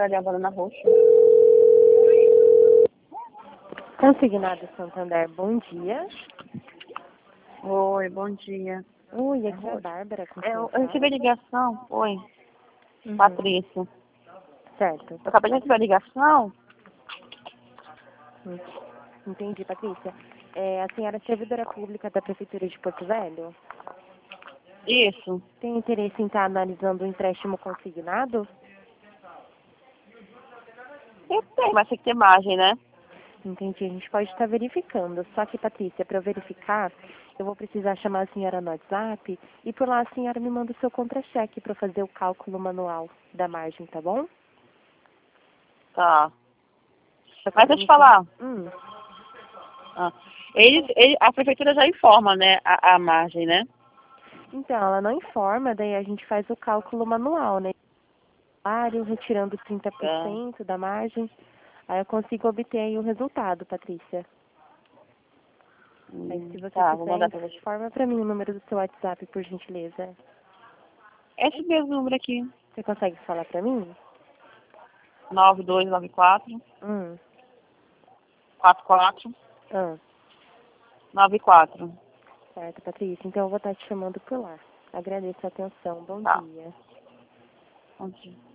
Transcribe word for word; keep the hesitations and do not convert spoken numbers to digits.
cara de banana roxa. Consignado Santander, bom dia. Oi, bom dia. Oi, aqui é a Bárbara. Com Eu, quem eu eu recebi a ligação. Oi, Uhum. Patrícia. Certo. Eu acabei de receber a ligação. Hum. Entendi, Patrícia. É, a senhora é servidora pública da Prefeitura de Porto Velho? Isso. Tem interesse em estar analisando o empréstimo consignado? Eu tenho, mas tem que ter margem, né? Entendi, a gente pode estar verificando. Só que, Patrícia, para eu verificar, eu vou precisar chamar a senhora no WhatsApp e por lá a senhora me manda o seu contra-cheque para fazer o cálculo manual da margem, tá bom? Tá. Pra Mas poder deixa eu te me- falar. Hum. Ah, eles, ele, a prefeitura já informa, né, a, a margem, né? Então, ela não informa, daí a gente faz o cálculo manual, né? Salário, retirando trinta por Tá. cento da margem. Aí eu consigo obter aí o resultado, Patrícia. Aí se Hum, você tá, vou quiser, mandar pra você. informa pra mim o número do seu WhatsApp, por gentileza. Esse mesmo número aqui. Você consegue falar pra mim? nove dois nove quatro, Hum. quatro quatro Ah, nove quatro. certo, Patrícia. Então eu vou estar te chamando por lá. Agradeço a atenção. Bom Tá. dia. Bom dia.